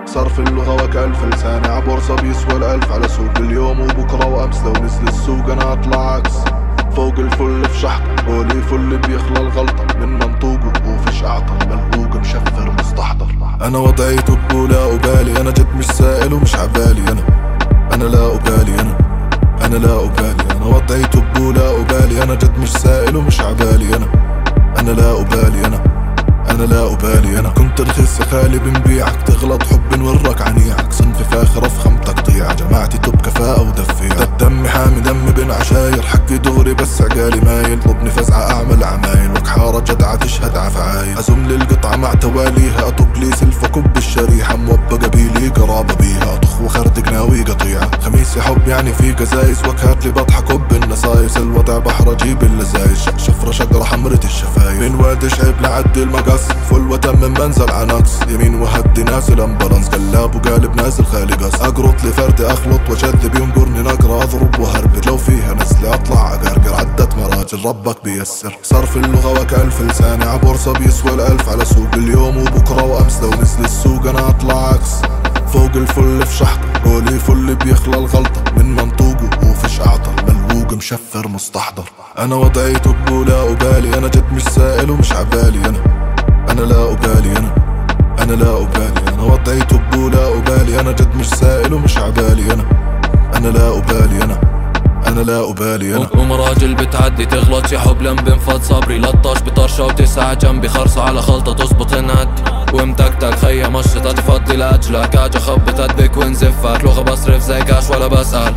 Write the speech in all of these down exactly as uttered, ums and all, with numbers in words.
صرف اللغة وكألف لساني عبورصة بيسوى الألف على سوق اليوم وبكرة وأمس لو نزل السوق أنا أطلع عكس فوق الفل في شحطة قولي فل بيخلى الغلطة من منطوقه وفيش أعطى ملقوق مشفر مستحضر. أنا وضعيته بولا أبالي أنا جد مش سائل ومش عبالي أنا أنا لا أبالي أنا أنا لا أبالي أنا وضعيته بولا أبالي أنا جد مش سائل ومش عبالي أنا أنا لا أبالي أنا أنا لا أبالي أنا كنت رخيص يا خالي بنبيعك تغلط حب نورك عنيعك صنف فاخر أفخم تقطيع جماعتي توب كفاءة ودفيع ده دمي حامي دمي بين عشاير حكي دغري بس عقالي مايل يطلبني فزعة أعمل عمايل وكحارة جدعة تشهد عفعايل أزم لي القطعة مع تواليها أطب لي سلفة كب الشريحة موبقة بيلي قرابة بيها أطخ وخردق ناوي قطيعة خميس يا حب يعني في قزايز وكهات لي بضحك كب النصايص الوضع بحر أجيب اللزايز شفرة شقرة حمرة الشفايف من واد شعب لعدي المقص فل وتم من بنزل عناكس يمين وهدي نازل امبلانس قلاب وقالب نازل خالي قص اقرط لي فردي اخلط واجذب ينقرني نقرا اضرب وهربد لو فيها نسلي اطلع اقرقر عدت مراجل ربك بيسر صرف اللغة وكألف لساني عبورصة بيسوى الألف على سوق اليوم وبكرة وأمس لو نزل السوق أنا أطلع عكس فوق الفل في شحطة قولي فل بيخلى الغلطة من منطوقه وفيش أعطى ملوق مشفر مستحضر. أنا وضعيته بولا أبالي أنا جد مش سائل ومش عبالي أنا أنا لا أبالي أنا أنا لا أبالي أنا وضعيته بولا أبالي أنا جد مش سائل ومش عبالي أنا أنا لا أبالي أنا أنا لا أبالي أنا. ومراجل بتعدي تغلط يا حب لم بنفض صبري لطش بطرشة وتسعة جنبي خرصة على خلطة تظبط الند ومتكتك خيا مشطة تفضي لأجلك أجي أخبط أدبك ونزفك لغة بصرف زي كاش ولا بسأل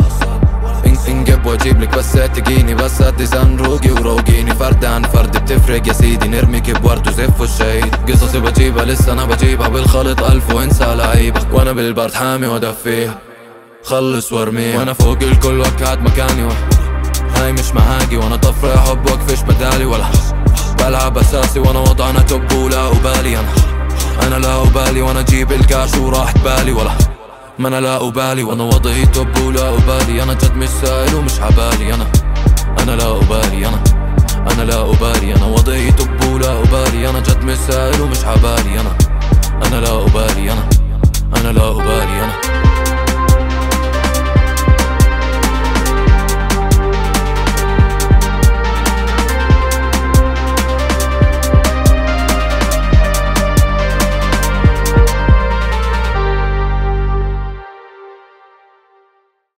انجب واجيبلك بس تجيني بس ادي زنروقي وروقيني فرد عن فرد بتفرق يا سيدي نرميك بورد وزف الشهيد قصصي بجيبها لسه انا بجيبها بالخلط الف وانسى لعيبك وانا بالبرد حامي ودفيها خلص وارميها وانا فوق الكل وكعد مكاني هاي مش مهاجي وانا طفرة يا حب وقفش بدالي ولا بلعب اساسي وانا وضعنا توب ولا أبالي انا انا لا أبالي وانا اجيب الكاش وراحت بالي ولا ما انا لا أبالي وانا وضعي توب ولا أبالي انا جد مش سائل ومش عبالي انا انا لا أبالي انا انا لا أبالي انا وضعي توب ولا أبالي انا جد مش سائل ومش عبالي انا انا لا أبالي انا انا لا أبالي انا